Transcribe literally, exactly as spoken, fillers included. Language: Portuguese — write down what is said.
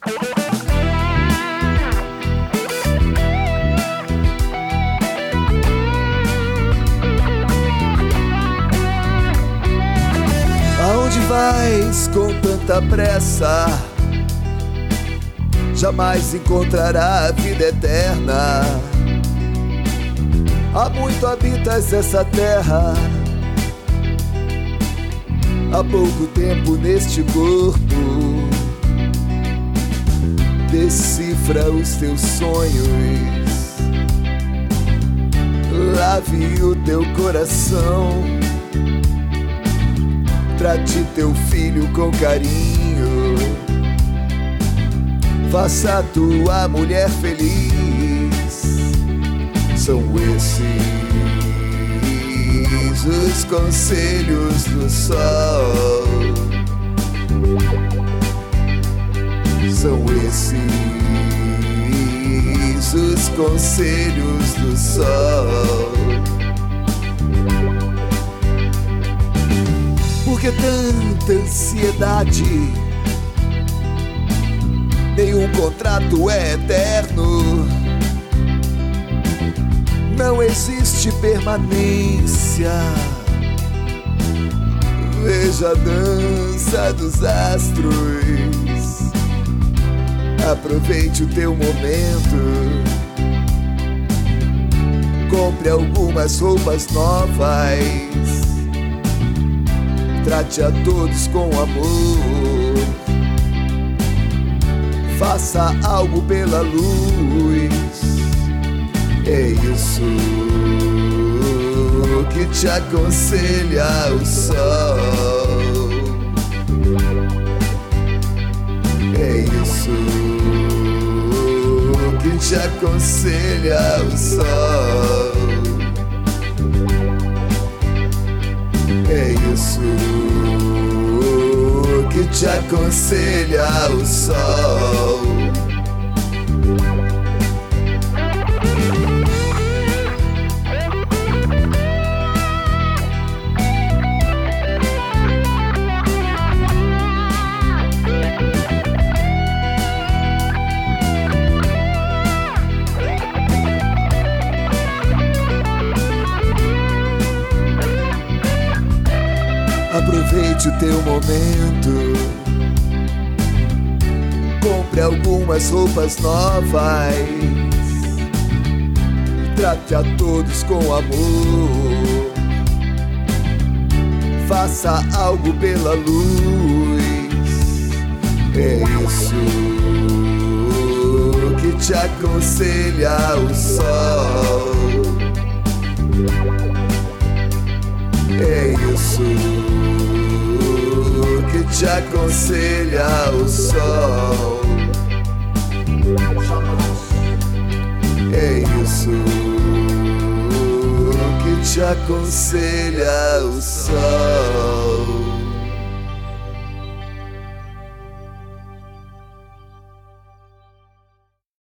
Aonde vais com tanta pressa? Jamais encontrará a vida eterna. Há muito habitas essa terra, há pouco tempo neste corpo. Decifra os teus sonhos, lave o teu coração, trate teu filho com carinho, faça tua mulher feliz. São esses os conselhos do sol. São esses os conselhos do sol. Por que tanta ansiedade? Nenhum contrato é eterno. Não existe permanência. Veja a dança dos astros. Aproveite o teu momento. Compre algumas roupas novas. Trate a todos com amor. Faça algo pela luz. É isso que te aconselha o sol. É isso que te aconselha o sol. É isso que te aconselha o sol. Aproveite o teu momento. Compre algumas roupas novas. Trate a todos com amor. Faça algo pela luz. É isso que te aconselha o sol. É isso que te aconselha o sol. É isso que te aconselha o sol.